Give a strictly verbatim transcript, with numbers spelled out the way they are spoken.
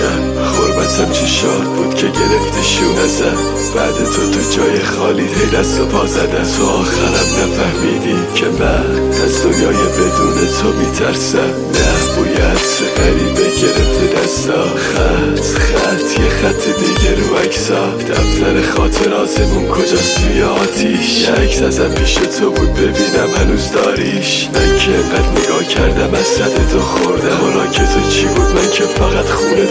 کرد. غربتم چی شاد بود که گرفتی شونه زد. بعد تو تو جای خالی هی دست و پا زدم. تو آخرم نفهمیدی که من از دنیای بدون تو میترسم. نه بوی عطر غریبه گرفته دستا. خط خط یه خط دیگه رو عکسا. دفتر خاطراتمون کجاست توی آتیش. یه عکس ازم پیش تو بود ببینم هنوز داریش. من که انقدر نگاه کردم حسرت تو خوردم. خوراک تو چی بود من که فقط خونه